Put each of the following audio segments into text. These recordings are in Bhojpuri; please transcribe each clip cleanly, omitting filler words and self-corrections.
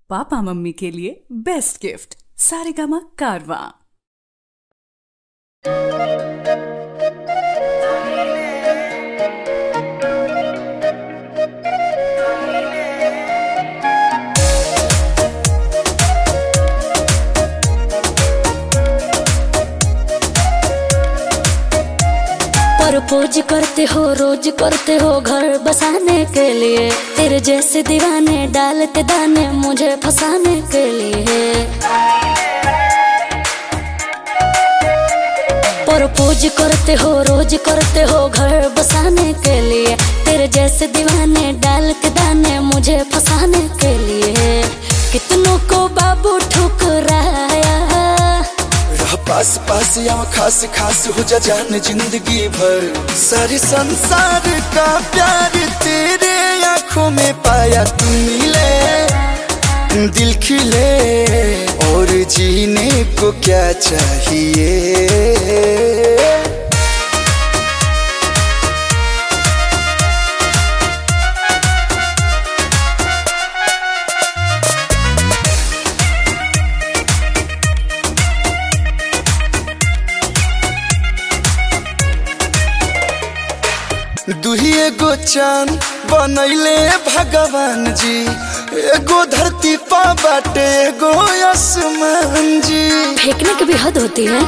पापा मम्मी के लिए बेस्ट गिफ्ट सारेगामा कारवां। प्रपोज करते हो रोज करते हो घर बसाने के लिए, तेरे जैसे दीवाने डालते दाने मुझे फंसाने के लिए। प्रपोज करते हो रोज करते हो घर बसाने के लिए, तेरे जैसे दीवाने डालते दाने मुझे फंसाने के लिए। कितनों को बाबू ठुकराया, पास पास या खास खास हो जा जान जिंदगी भर। सारे संसार का प्यार तेरे आंखों में पाया, तू मिले दिल खिले और जीने को क्या चाहिए। दुही एगो चांद बनैले भगवान जी, एगो धरती पा बाटे एगो आसमान जी। फेंकने की भी हद होती है।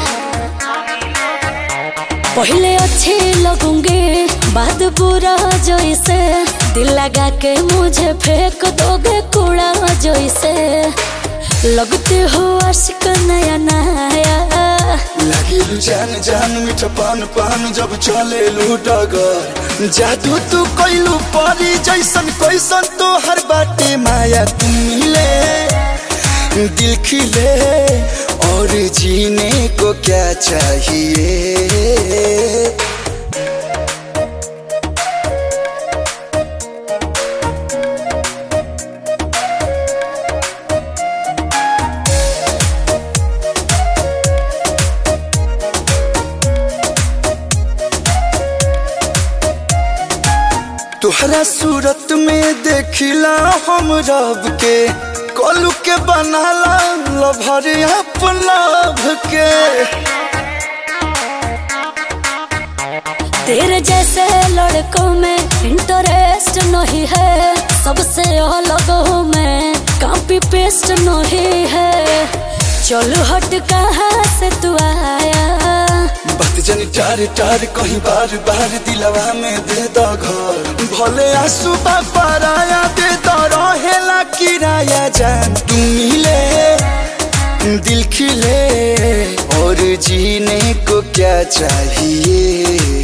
पहले अच्छे लगूंगे बाद बुरा जैसे, दिल लगा के मुझे फेंक दोगे कूड़ा जैसे। लगते हो आशिक नया नया, लगे जान जान मीठा पान पान जब चले डगर। जादू तू कोइलू परी जैसन कैसन तो हर बाटे माया, तुम मिले दिल खिले और जीने को क्या चाहिए। तुहरा सूरत में देखिला हम रब के, कोलू के बनाला लभर अपलाभ के। तेरे जैसे लड़कों में इंटरेस्ट नहीं है, सबसे अलग हूँ मैं कॉपी पेस्ट नहीं है। चलो हट कहाँ से तू आया, बात जनी टार टार कहीं बार बार दिलवा में दे दो घर। भले आंसू पराया दे दो रहेला किराया जान। तुम मिले दिल खिले और जीने को क्या चाहिए।